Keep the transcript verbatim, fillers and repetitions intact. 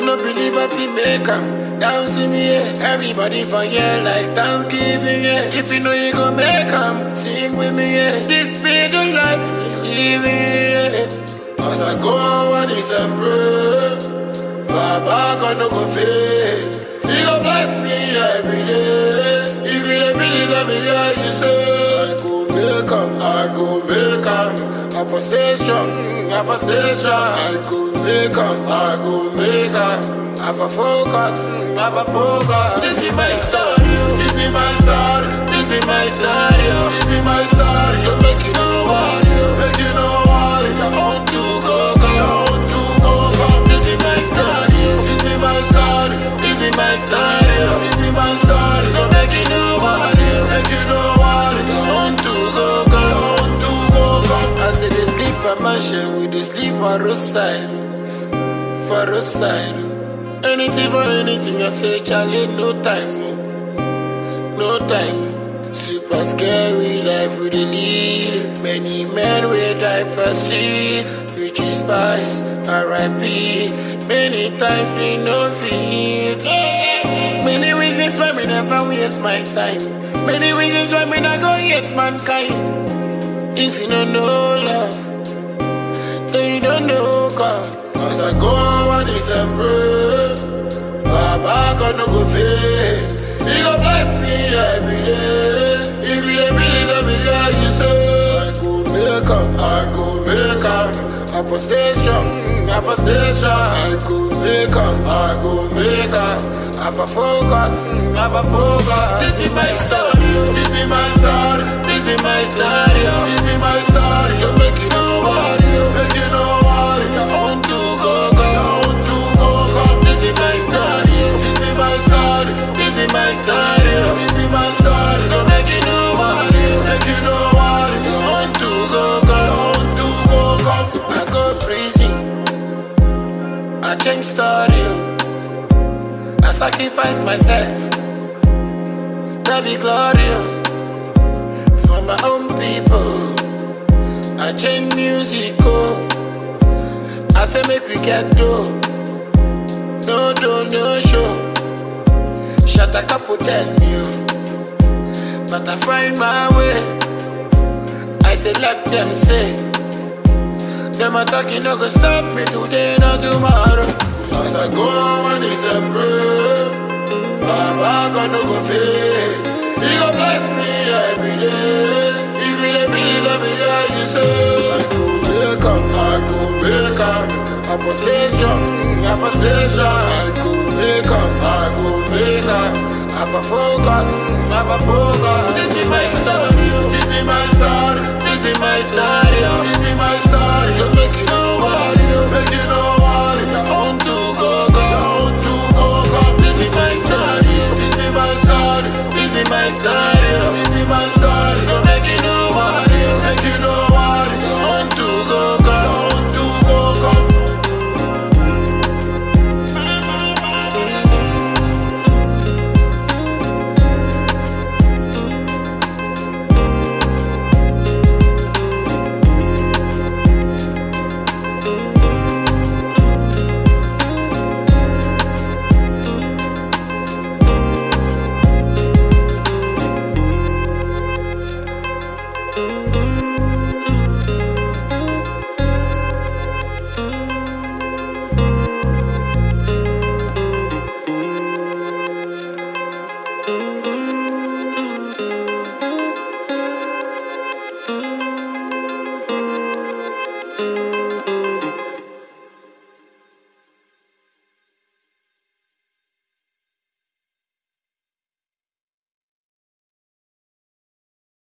no believe if we make 'em. Down see me, yeah. Everybody for here like Thanksgiving, yeah. If you know you gon' make 'em, sing with me, yeah. This be the life we living, yeah. As I go on December, Baba God no go fail. He go bless me every day. If you don't believe that me, yeah, you say I go make 'em, I go make 'em. I for stay strong, I for stay strong. I go make 'em, I go make 'em. I for focus, I for focus. This be my story, this be my story, this be my story, this be my story. So make you know what, make you know what. I want to go, go, I want to go, go. This be my story, this be my story, this be my story, this be my story. So make you know what, make you know what. I want to go, go, I want to go, go. As they sleep for mansion, we dey sleep for roadside, for roadside. Anything for anything, I say, Charlie, no time, no, no time. Super scary life we dey live. Many men will die for shit. Richie Spice, R I P. Many times we no fit. Many reasons why me never waste my time. Many reasons why me not go hate mankind. If you don't know love, then you don't know God. As I go on December, Baba God no go fail. He go bless me every day. If you don't believe that me, yeah, you say I go make 'em, I go make 'em. I for stay strong, I for stay strong. I go make 'em, I go make 'em. I for focus, I for focus. This be my story, this be my story, this be my story, this be my story. So make you know what, make you know what. I want to go, go, I want to go, go. This be my story, this be my story, this be my story, this be my story. So make you know what, make you know what. I want to go, go, I want to go, go. I go prison, I change story. I sacrifice myself, that be glory for my own people. I change music, oh. I say make we get dough. No do, no show. Shut a couple tell me, oh. But I find my way. I say let them say. Them attack you no go stop me today, not tomorrow. As I go on December, Baba God no go fail. He go bless me every day. If you don't believe that me, yeah, you say I go make 'em, I go make 'em. I for stay strong, I for stay strong. I go make 'em, I go make 'em. I for focus, I for focus. This be my story, this be my story, this be my story, this be my story. So make you know what, make you know what. I want to go, go, I want to go, go. This be my story, this be my story, this be my story, this be my story. So